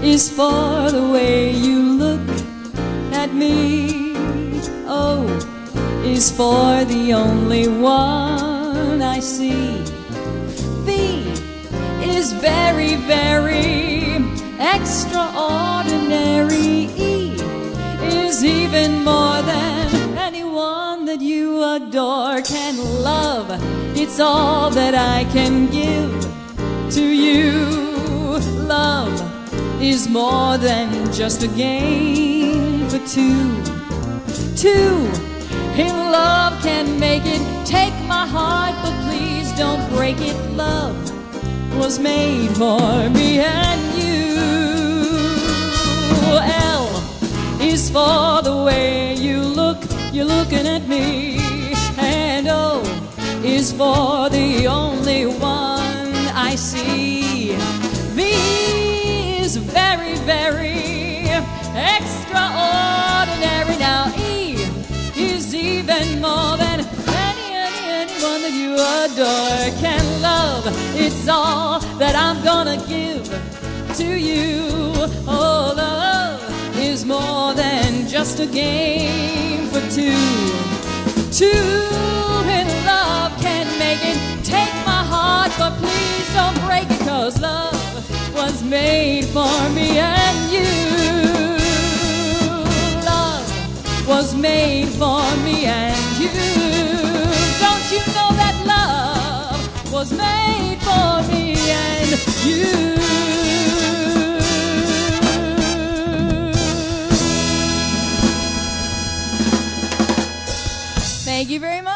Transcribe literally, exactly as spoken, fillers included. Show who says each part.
Speaker 1: is for the way you look at me. O is for the only one I see. V is very, very extraordinary. E is even more than anyone that you adore can love. It's all that I can give to you. Love is more than just a game for two. Two in love can make it. Take my heart, but please don't break it. Love was made for me and you. L is for the way you look, you're looking at me. And O is for the only one I see. V is very, very extraordinary. Now E is even more than any, any, anyone that you adore can love. It's all that I'm gonna give to you. Oh, love is more than just a game for two. Two in love can make it. Take my heart, but please don't break it, 'cause love was made for me and you. Love was made for me and you. Don't you know that love was made for me and you? Thank you very much.